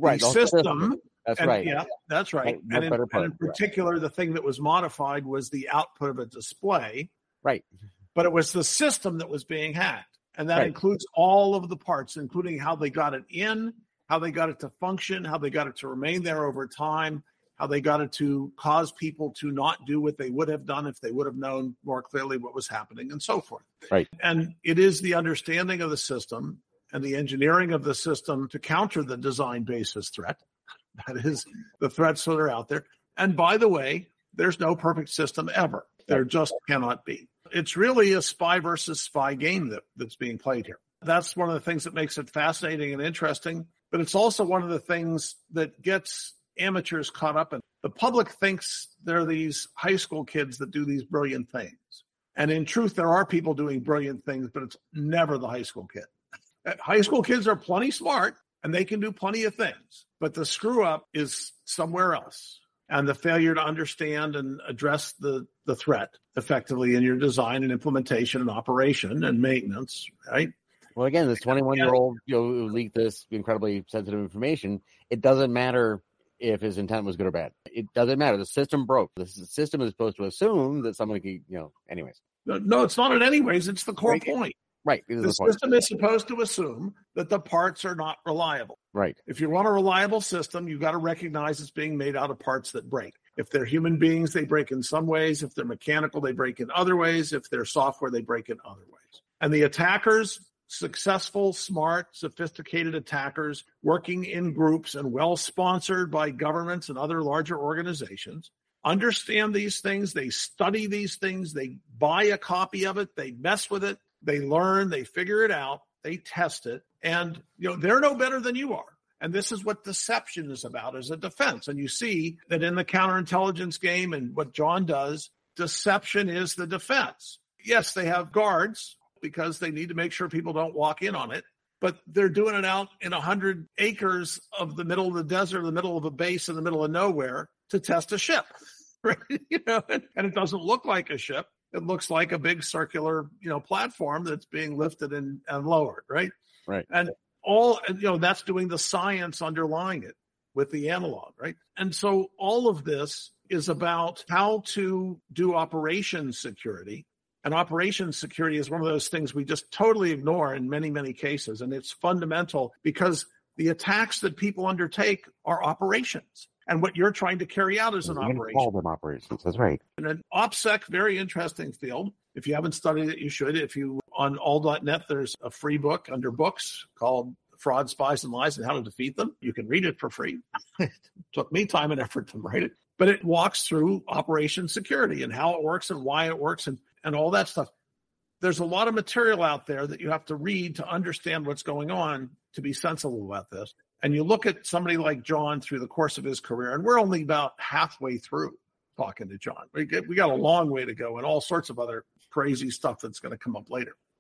Speaker 11: system.
Speaker 12: That's right.
Speaker 11: Yeah, that's right. And in particular, the thing that was modified was the output of a display.
Speaker 12: Right.
Speaker 11: But it was the system that was being hacked. And that includes all of the parts, including how they got it in, how they got it to function, how they got it to remain there over time, how they got it to cause people to not do what they would have done if they would have known more clearly what was happening, and so forth.
Speaker 12: Right.
Speaker 11: And it is the understanding of the system and the engineering of the system to counter the design basis threat. That is the threats that are out there. And by the way, there's no perfect system ever. There just cannot be. It's really a spy versus spy game that's being played here. That's one of the things that makes it fascinating and interesting, but it's also one of the things that gets amateurs caught up in. The public thinks they're these high school kids that do these brilliant things. And in truth, there are people doing brilliant things, but it's never the high school kid. High school kids are plenty smart and they can do plenty of things, but the screw up is somewhere else. And the failure to understand and address the threat effectively in your design and implementation and operation and maintenance, right?
Speaker 12: Well, again, this 21-year-old who leaked this incredibly sensitive information, it doesn't matter if his intent was good or bad. It doesn't matter. The system broke. The system is supposed to assume that someone could, anyways.
Speaker 11: No, it's not in anyways. It's the core point.
Speaker 12: Right.
Speaker 11: The system is supposed to assume that the parts are not reliable.
Speaker 12: Right.
Speaker 11: If you want a reliable system, you've got to recognize it's being made out of parts that break. If they're human beings, they break in some ways. If they're mechanical, they break in other ways. If they're software, they break in other ways. And the attackers, successful, smart, sophisticated attackers working in groups and well-sponsored by governments and other larger organizations, understand these things. They study these things. They buy a copy of it. They mess with it. They learn, they figure it out, they test it, and they're no better than you are. And this is what deception is about, as a defense. And you see that in the counterintelligence game and what John does, deception is the defense. Yes, they have guards because they need to make sure people don't walk in on it, but they're doing it out in 100 acres of the middle of the desert, the middle of a base in the middle of nowhere to test a ship, right? And it doesn't look like a ship. It looks like a big circular, platform that's being lifted and lowered, right?
Speaker 12: Right.
Speaker 11: And all, that's doing the science underlying it with the analog, right? And so all of this is about how to do operations security. And operations security is one of those things we just totally ignore in many, many cases. And it's fundamental because the attacks that people undertake are operations. And what you're trying to carry out is an operation.
Speaker 12: Call them operations. That's right.
Speaker 11: And an OPSEC, very interesting field. If you haven't studied it, you should. On all.net, there's a free book under books called Fraud, Spies, and Lies and How to Defeat Them. You can read it for free. It took me time and effort to write it. But it walks through operation security and how it works and why it works and all that stuff. There's a lot of material out there that you have to read to understand what's going on to be sensible about this. And you look at somebody like John through the course of his career, and we're only about halfway through talking to John. We got a long way to go and all sorts of other crazy stuff that's going to come up later.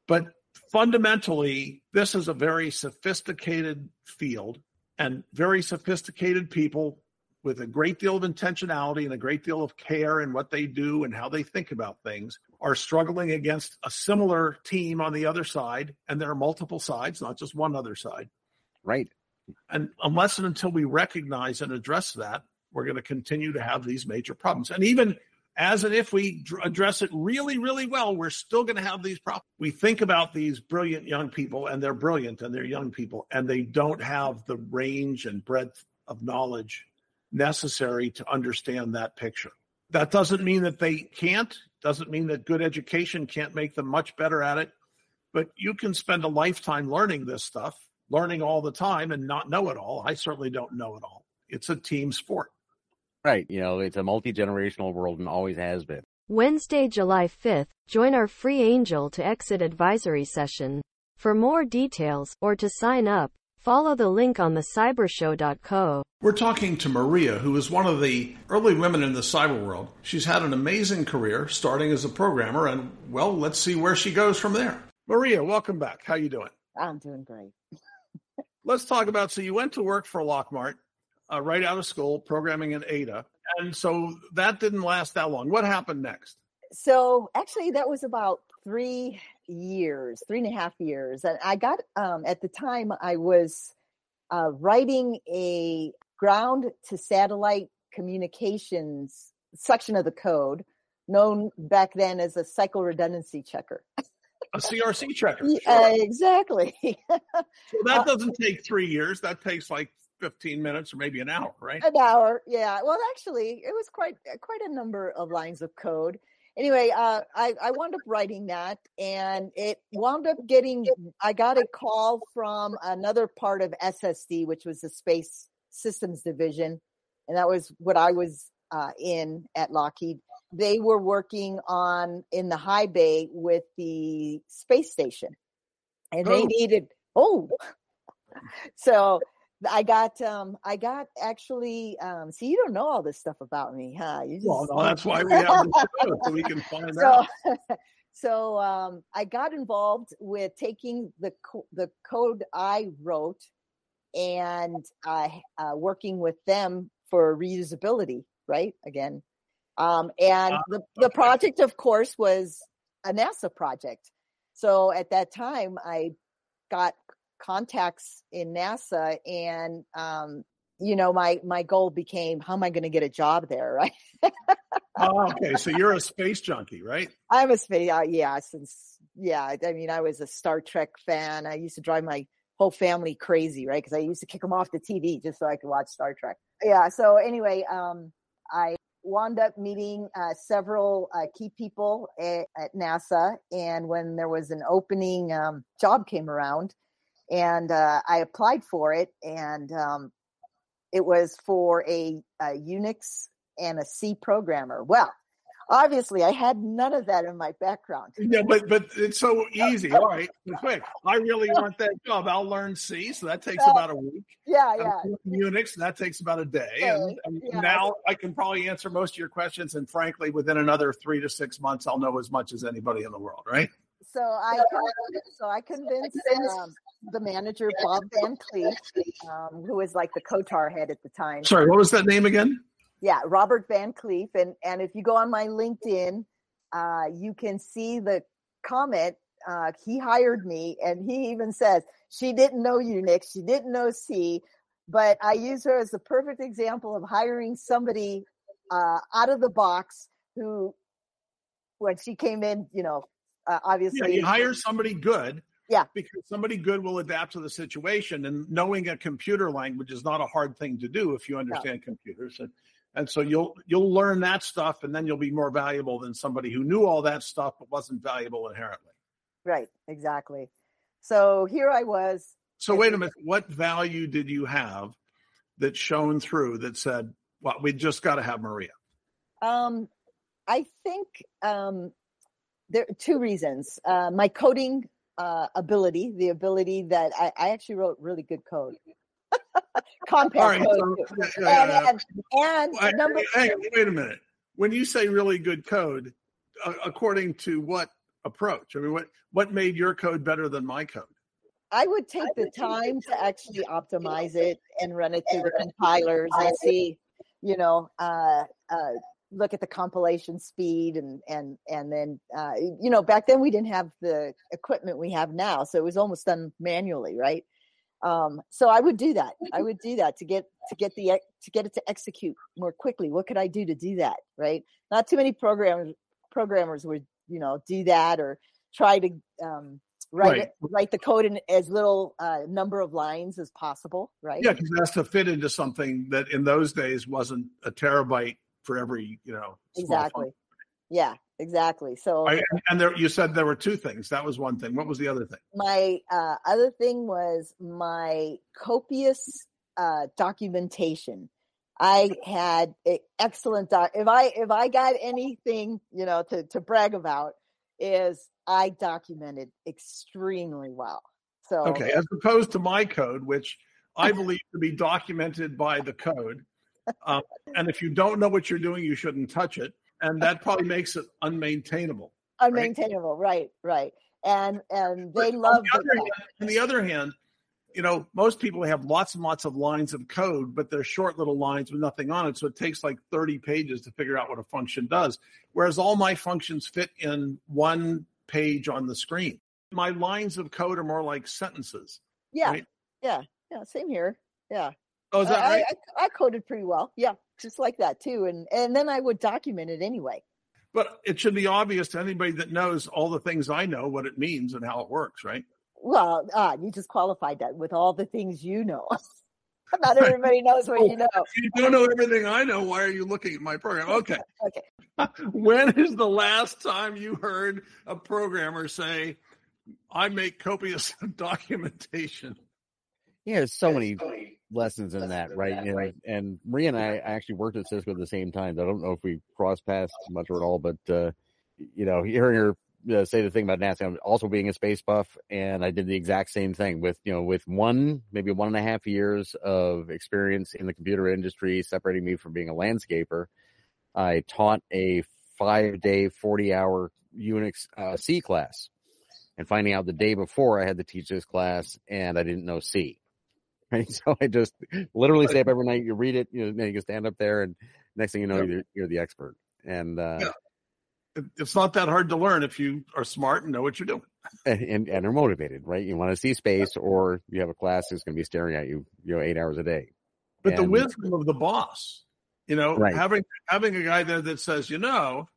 Speaker 1: But fundamentally, this is a very sophisticated field and very sophisticated people with a great deal of intentionality and a great deal of care in what they do and how they think about things are struggling against a similar team on the other side. And there are multiple sides, not just one other side.
Speaker 12: Right.
Speaker 1: And unless and until we recognize and address that, we're going to continue to have these major problems. And even as and if we address it really, really well, we're still going to have these problems. We think about these brilliant young people, and they're brilliant and they're young people, and they don't have the range and breadth of knowledge necessary to understand that picture. That doesn't mean that they can't, doesn't mean that good education can't make them much better at it, but you can spend a lifetime learning this stuff, learning all the time and not know it all. I certainly don't know it all. It's a team sport.
Speaker 12: Right. It's a multi-generational world and always has been.
Speaker 6: Wednesday, July 5th, join our free Angel to Exit advisory session. For more details or to sign up, follow the link on thecybershow.co.
Speaker 1: We're talking to Maria, who is one of the early women in the cyber world. She's had an amazing career, starting as a programmer, and, well, let's see where she goes from there. Maria, welcome back. How you doing?
Speaker 15: I'm doing great.
Speaker 1: Let's talk about, so you went to work for Lockmart right out of school, programming in Ada, and so that didn't last that long. What happened next?
Speaker 15: So actually, that was about 3.5 years. And I got, at the time, I was writing a ground to satellite communications section of the code, known back then as a cycle redundancy checker.
Speaker 1: A CRC checker.
Speaker 15: Sure. Exactly.
Speaker 1: So that doesn't take 3 years. That takes like 15 minutes or maybe an hour, right?
Speaker 15: An hour, yeah. Well, actually, it was quite a number of lines of code. Anyway, I wound up writing that, and it wound up I got a call from another part of SSD, which was the Space Systems Division, and that was what I was in at Lockheed. They were working in the high bay with the space station, and they needed, so I got actually, see, you don't know all this stuff about me, huh?
Speaker 1: Well, no, that's why we have the show, so we can find out.
Speaker 15: So I got involved with taking the code I wrote and working with them for reusability, right? Again. And the project, of course, was a NASA project. So at that time, I got contacts in NASA, and my goal became, how am I going to get a job there, right?
Speaker 1: Okay, so you're a space junkie, right?
Speaker 15: I'm a space, I was a Star Trek fan. I used to drive my whole family crazy, right? Because I used to kick them off the TV just so I could watch Star Trek. Yeah. So anyway, I wound up meeting several key people at NASA, and when there was an opening, job came around. And I applied for it, and it was for a Unix and a C programmer. Well, obviously, I had none of that in my background.
Speaker 1: Yeah, but it's so easy. All right, quick. I really want that job. I'll learn C, so that takes about a week.
Speaker 15: Yeah.
Speaker 1: Unix, that takes about a day. And now I can probably answer most of your questions. And frankly, within another 3 to 6 months, I'll know as much as anybody in the world, right?
Speaker 15: So I convinced the manager, Bob Van Cleef, who was like the COTAR head at the time.
Speaker 1: Sorry, what was that name again?
Speaker 15: Yeah, Robert Van Cleef. And if you go on my LinkedIn, you can see the comment. He hired me, and he even says, she didn't know Unix, she didn't know C, but I use her as the perfect example of hiring somebody out of the box who, when she came in, obviously.
Speaker 1: Yeah, you hire somebody good.
Speaker 15: Yeah.
Speaker 1: Because somebody good will adapt to the situation, and knowing a computer language is not a hard thing to do if you understand computers. And so you'll learn that stuff, and then you'll be more valuable than somebody who knew all that stuff but wasn't valuable inherently.
Speaker 15: Right, exactly. So here I was.
Speaker 1: So wait a minute. What value did you have that shone through that said, well, we just got to have Maria?
Speaker 15: I think there are two reasons. My coding ability, the ability that I actually wrote really good code. Compact code.
Speaker 1: Wait a minute. When you say really good code, according to what
Speaker 11: approach? I mean, what made your code better than my code?
Speaker 15: I would take the time to actually optimize it and run it through the compilers and see, look at the compilation speed and then, back then we didn't have the equipment we have now. So it was almost done manually. Right. So I would do that. To get it to execute more quickly. What could I do to do that? Right. Not too many programmers would, do that or try to, write the code in as little number of lines as possible, right?
Speaker 11: Yeah, because it has to fit into something that in those days wasn't a terabyte for every,
Speaker 15: Exactly. Yeah, exactly. So,
Speaker 11: you said there were two things. That was one thing. What was the other thing?
Speaker 15: My other thing was my copious documentation. I had excellent if I got anything, to brag about, is I documented extremely well. So
Speaker 11: okay, as opposed to my code, which I believe to be documented by the code, and if you don't know what you're doing, you shouldn't touch it, and that probably makes it unmaintainable.
Speaker 15: Unmaintainable, right? And they love that.
Speaker 11: On the other hand, most people have lots and lots of lines of code, but they're short little lines with nothing on it. So it takes like 30 pages to figure out what a function does. Whereas all my functions fit in one page on the screen. My lines of code are more like sentences.
Speaker 15: Yeah.
Speaker 11: Right?
Speaker 15: Yeah. Same here. Yeah.
Speaker 11: Oh, is that right?
Speaker 15: I coded pretty well. Yeah. Just like that too. And then I would document it anyway.
Speaker 11: But it should be obvious to anybody that knows all the things I know, what it means and how it works, right?
Speaker 15: Well, you just qualified that with all the things you know. Not everybody knows what you know.
Speaker 11: If you don't know everything I know, why are you looking at my program? Okay.
Speaker 15: Okay.
Speaker 11: When is the last time you heard a programmer say, I make copious documentation?
Speaker 12: Yeah, there's so many lessons in that, right? And Maria and I actually worked at Cisco at the same time. I don't know if we crossed paths much or at all, but, hearing her say the thing about NASA, I'm also being a space buff, and I did the exact same thing with maybe 1.5 years of experience in the computer industry, separating me from being a landscaper. I taught a 5-day, 40-hour Unix C class, and finding out the day before I had to teach this class, and I didn't know C. Right, so I just literally stay up every night. You read it, you can stand up there, and next thing you know, you're the expert. And
Speaker 11: it's not that hard to learn if you are smart and know what you're doing.
Speaker 12: And are motivated, right? You want to see space, or you have a class that's going to be staring at you, 8 hours a day.
Speaker 11: But the wisdom of the boss,
Speaker 12: right.
Speaker 11: having a guy there that says, and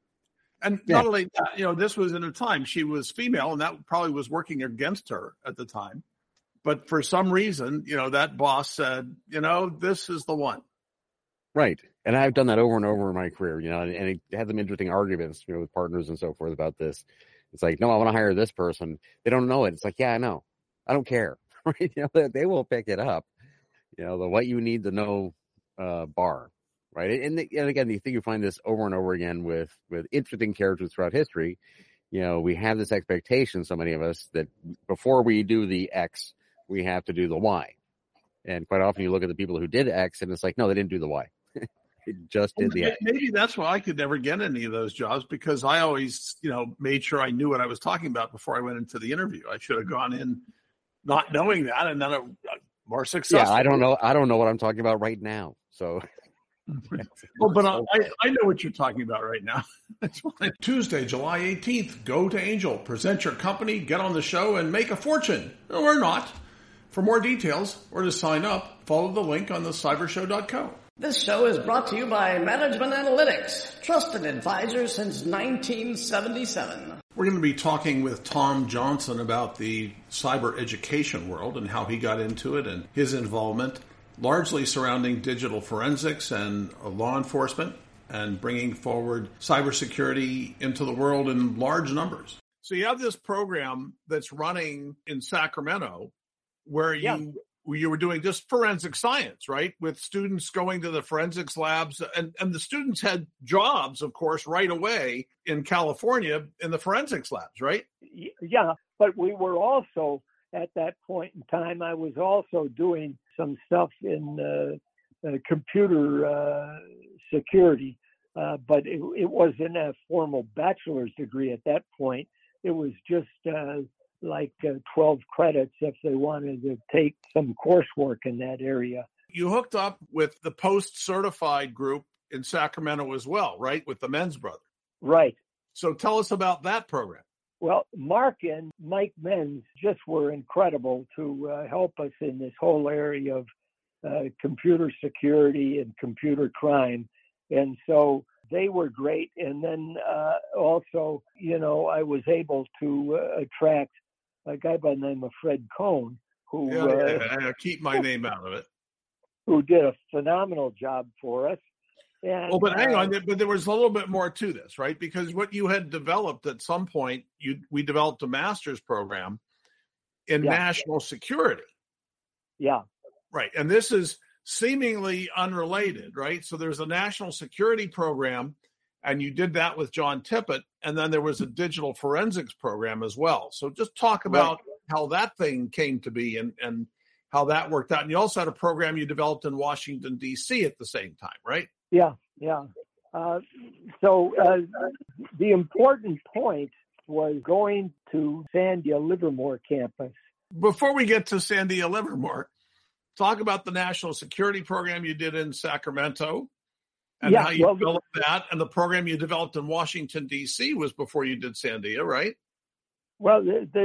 Speaker 11: not only that, this was in a time she was female, and that probably was working against her at the time. But for some reason, that boss said, this is the one.
Speaker 12: Right. And I've done that over and over in my career, and it had some interesting arguments, with partners and so forth about this. It's like, no, I want to hire this person. They don't know it. It's like, yeah, I know. I don't care. Right? They will pick it up. The what you need to know bar. Right. And again, you think you find this over and over again with interesting characters throughout history. We have this expectation, so many of us, that before we do the X, we have to do the Y. And quite often you look at the people who did X and it's like, no, they didn't do the Y. It just did the X.
Speaker 11: Maybe that's why I could never get any of those jobs, because I always, made sure I knew what I was talking about before I went into the interview. I should have gone in not knowing that, and then more successful.
Speaker 12: Yeah, I don't know what I'm talking about right now. So
Speaker 11: well, but I know what you're talking about right now. That's fine. Tuesday, July 18th, go to Angel, present your company, get on the show, and make a fortune. Or not. For more details or to sign up, follow the link on the cybershow.co.
Speaker 4: This show is brought to you by Management Analytics, trusted advisors since 1977.
Speaker 1: We're going to be talking with Tom Johnson about the cyber education world and how he got into it and his involvement, largely surrounding digital forensics and law enforcement and bringing forward cybersecurity into the world in large numbers.
Speaker 11: So you have this program that's running in Sacramento where you were doing just forensic science, right? With students going to the forensics labs, and the students had jobs, of course, right away in California in the forensics labs, right?
Speaker 16: Yeah, but we were also, at that point in time, I was also doing some stuff in computer security, but it wasn't a formal bachelor's degree at that point. It was just like 12 credits if they wanted to take some coursework in that area.
Speaker 1: You hooked up with the post-certified group in Sacramento as well, right? With the Men's Brother.
Speaker 16: Right.
Speaker 1: So tell us about that program.
Speaker 16: Well, Mark and Mike Menz just were incredible to help us in this whole area of computer security and computer crime. And so they were great. And then also, I was able to attract a guy by the name of Fred Cohn, who
Speaker 1: keep my name out of it,
Speaker 16: who did a phenomenal job for us. And,
Speaker 1: well, but hang on, but there was a little bit more to this, right? Because what you had developed at some point, we developed a master's program in national security.
Speaker 16: Yeah.
Speaker 1: Right. And this is seemingly unrelated, right? So there's a national security program, and you did that with John Tippett, and then there was a digital forensics program as well. So just talk about how that thing came to be and how that worked out. And you also had a program you developed in Washington, D.C. at the same time, right?
Speaker 16: Yeah. So the important point was going to Sandia Livermore campus.
Speaker 1: Before we get to Sandia Livermore, talk about the national security program you did in Sacramento and how you developed that. And the program you developed in Washington, D.C. was before you did Sandia, right?
Speaker 16: Well,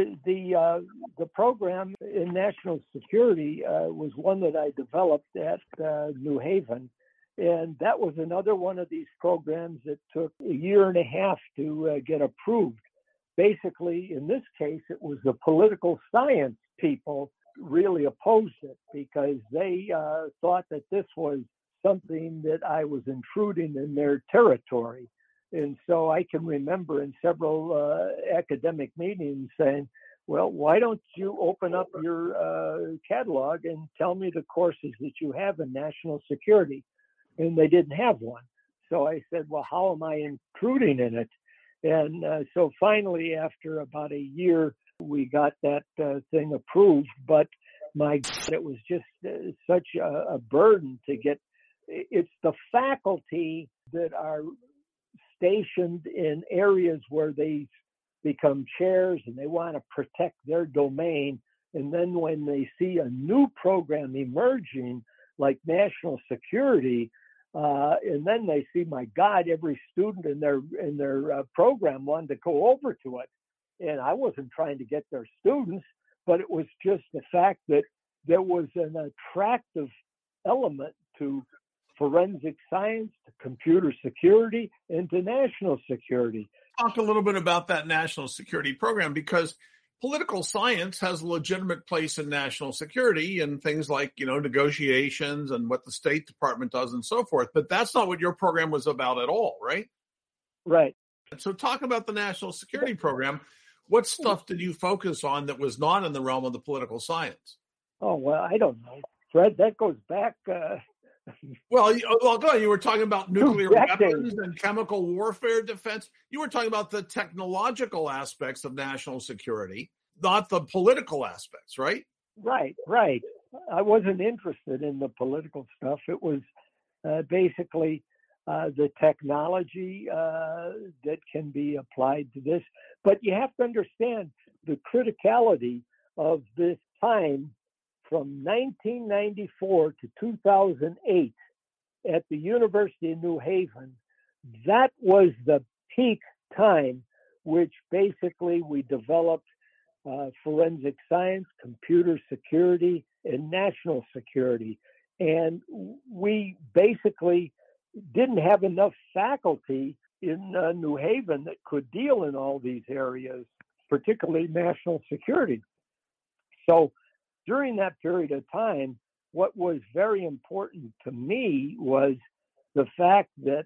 Speaker 16: the program in national security was one that I developed at New Haven. And that was another one of these programs that took a year and a half to get approved. Basically, in this case, it was the political science people really opposed it because they thought that this was something that I was intruding in their territory. And so I can remember in several academic meetings saying, well, why don't you open up your catalog and tell me the courses that you have in national security? And they didn't have one. So I said, well, how am I intruding in it? And so finally, after about a year, we got that thing approved. But my God, it was just such a burden to get. It's the faculty that are stationed in areas where they become chairs and they want to protect their domain. And then when they see a new program emerging, like national security, and then they see, my God, every student in their program wanted to go over to it. And I wasn't trying to get their students, but it was just the fact that there was an attractive element to forensic science, to computer security, and to national security.
Speaker 1: Talk a little bit about that national security program, because political science has a legitimate place in national security and things like, negotiations and what the State Department does and so forth. But that's not what your program was about at all, right?
Speaker 16: Right.
Speaker 1: So talk about the national security program. What stuff did you focus on that was not in the realm of the political science?
Speaker 16: Oh, well, I don't know, Fred. That goes back.
Speaker 1: Well, go on. You were talking about nuclear weapons and chemical warfare defense. You were talking about the technological aspects of national security, not the political aspects, right?
Speaker 16: Right. I wasn't interested in the political stuff. It was basically the technology that can be applied to this. But you have to understand the criticality of this time from 1994 to 2008 at the University of New Haven. That was the peak time, which basically we developed forensic science, computer security, and national security. And we basically didn't have enough faculty in New Haven that could deal in all these areas, particularly national security. So during that period of time, what was very important to me was the fact that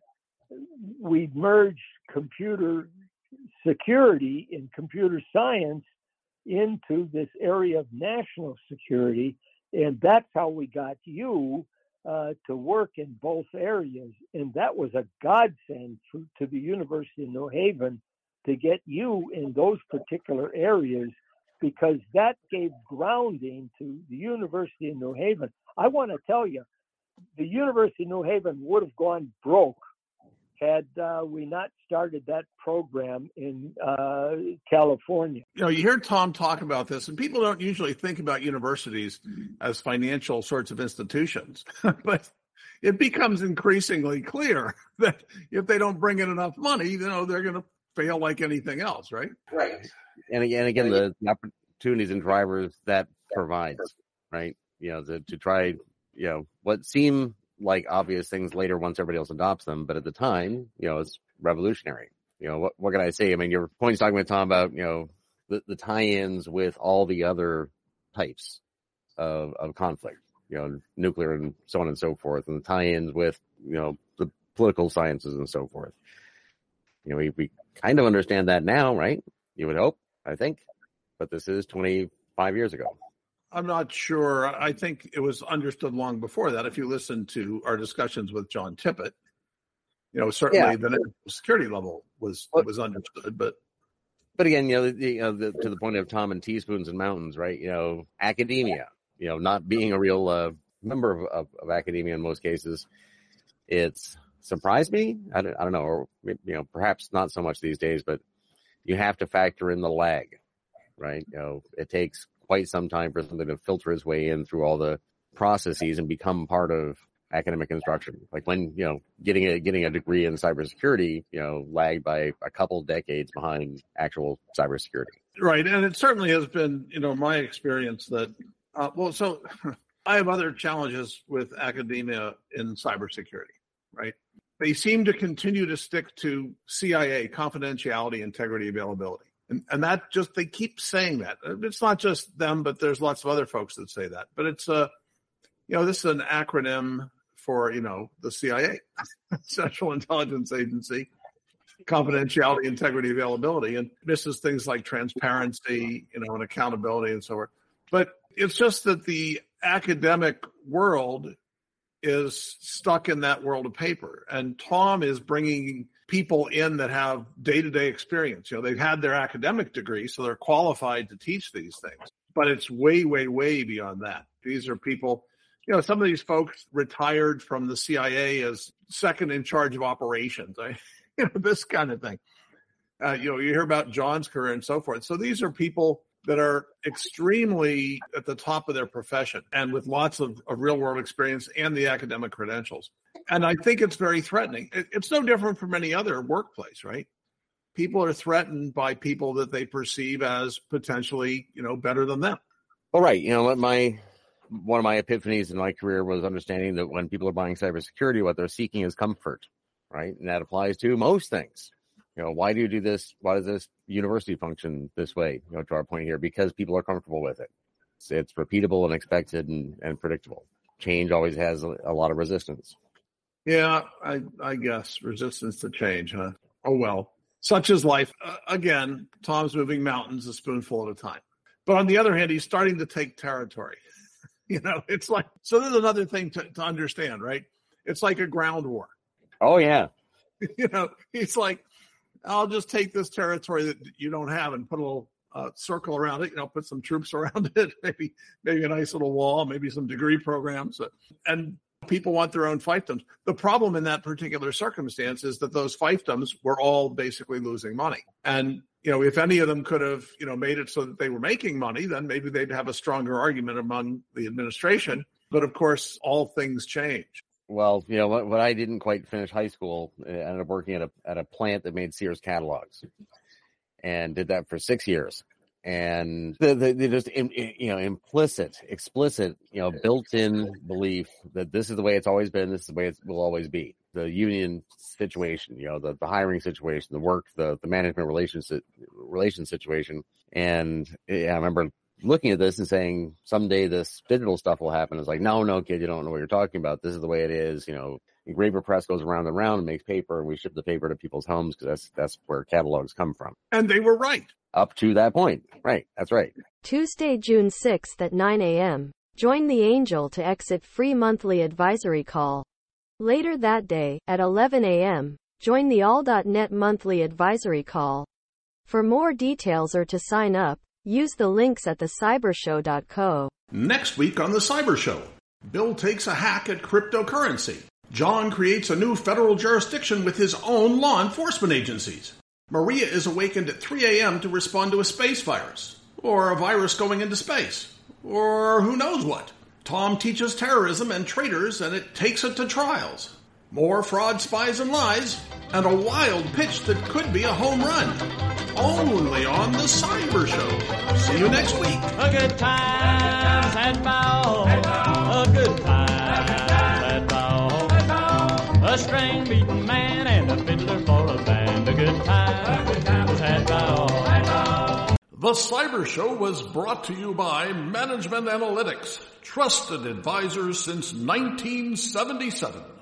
Speaker 16: we merged computer security and computer science into this area of national security. And that's how we got you to work in both areas. And that was a godsend to the University of New Haven to get you in those particular areas, because that gave grounding to the University of New Haven. I want to tell you, the University of New Haven would have gone broke had we not started that program in California.
Speaker 1: You know, you hear Tom talk about this, and people don't usually think about universities as financial sorts of institutions, but it becomes increasingly clear that if they don't bring in enough money, you know, they're going to fail like anything else, right?
Speaker 12: Right. And again, the opportunities and drivers that provides, right? You know, to try, you know, what seem like obvious things later once everybody else adopts them, but at the time, you know, it's revolutionary. You know, what can I say? I mean, your point's talking with Tom about, you know, the tie-ins with all the other types of conflict, you know, nuclear and so on and so forth, and the tie-ins with, you know, the political sciences and so forth. You know, we kind of understand that now, right? You would hope, I think, but this is 25 years ago.
Speaker 1: I'm not sure. I think it was understood long before that. If you listen to our discussions with John Tippett, you know, certainly the national security level was understood. But
Speaker 12: again, you know, to the point of Tom and teaspoons and mountains, right? You know, academia, you know, not being a real member of academia in most cases, it's surprised me. I don't know, or you know, perhaps not so much these days, but you have to factor in the lag, right? You know, it takes quite some time for something to filter its way in through all the processes and become part of academic instruction. Like when, you know, getting a degree in cybersecurity, you know, lagged by a couple decades behind actual cybersecurity.
Speaker 1: Right. And it certainly has been, you know, my experience that, so I have other challenges with academia in cybersecurity, right? They seem to continue to stick to CIA, confidentiality, integrity, availability. And that just, they keep saying that. It's not just them, but there's lots of other folks that say that. But it's you know, this is an acronym for, you know, the CIA, Central Intelligence Agency, confidentiality, integrity, availability. And this is things like transparency, you know, and accountability and so forth. But it's just that the academic world is stuck in that world of paper. And Tom is bringing people in that have day-to-day experience. You know, they've had their academic degree, so they're qualified to teach these things. But it's way, way, way beyond that. These are people, you know, some of these folks retired from the CIA as second in charge of operations, right? You know, this kind of thing. You know, you hear about John's career and so forth. So these are people that are extremely at the top of their profession and with lots of real-world experience and the academic credentials. And I think it's very threatening. It's no different from any other workplace, right? People are threatened by people that they perceive as potentially, you know, better than them.
Speaker 12: Well, right. You know, one of my epiphanies in my career was understanding that when people are buying cybersecurity, what they're seeking is comfort, right? And that applies to most things. You know, why do you do this? Why does this university function this way? You know, to our point here, because people are comfortable with it. It's repeatable and expected and predictable. Change always has a lot of resistance.
Speaker 1: Yeah, I guess resistance to change, huh? Oh, well, such is life. Again, Tom's moving mountains a spoonful at a time. But on the other hand, he's starting to take territory. You know, it's like, so there's another thing to understand, right? It's like a ground war.
Speaker 12: Oh, yeah.
Speaker 1: You know, he's like, I'll just take this territory that you don't have and put a little circle around it, you know, put some troops around it, maybe a nice little wall, maybe some degree programs. And people want their own fiefdoms. The problem in that particular circumstance is that those fiefdoms were all basically losing money. And, you know, if any of them could have, you know, made it so that they were making money, then maybe they'd have a stronger argument among the administration. But of course, all things change.
Speaker 12: Well, you know, when I didn't quite finish high school, I ended up working at a plant that made Sears catalogs, and did that for 6 years. And the just, you know, implicit, explicit, you know, built-in belief that this is the way it's always been, this is the way it will always be. The union situation, you know, the hiring situation, the work, the management relations situation. And yeah, I remember looking at this and saying, someday this digital stuff will happen. It's like, no, kid, you don't know what you're talking about. This is the way it is. You know, engraver press goes around and around and makes paper, and we ship the paper to people's homes because that's where catalogs come from.
Speaker 1: And they were right.
Speaker 12: Up to that point. Right. That's right.
Speaker 6: Tuesday, June 6th at 9 a.m. Join the Angel to exit free monthly advisory call. Later that day, at 11 a.m., join the all.net monthly advisory call. For more details or to sign up, use the links at thecybershow.co.
Speaker 1: Next week on The Cyber Show, Bill takes a hack at cryptocurrency. John creates a new federal jurisdiction with his own law enforcement agencies. Maria is awakened at 3 a.m. to respond to a space virus, or a virus going into space, or who knows what. Tom teaches terrorism and traitors, and it takes it to trials. More fraud, spies, and lies, and a wild pitch that could be a home run. Only on The Cyber Show. See you next week.
Speaker 17: A good time had by all. A good time had by all. A string-beating man and a fiddler for a band. A good time was had by all.
Speaker 1: The Cyber Show was brought to you by Management Analytics, trusted advisors since 1977.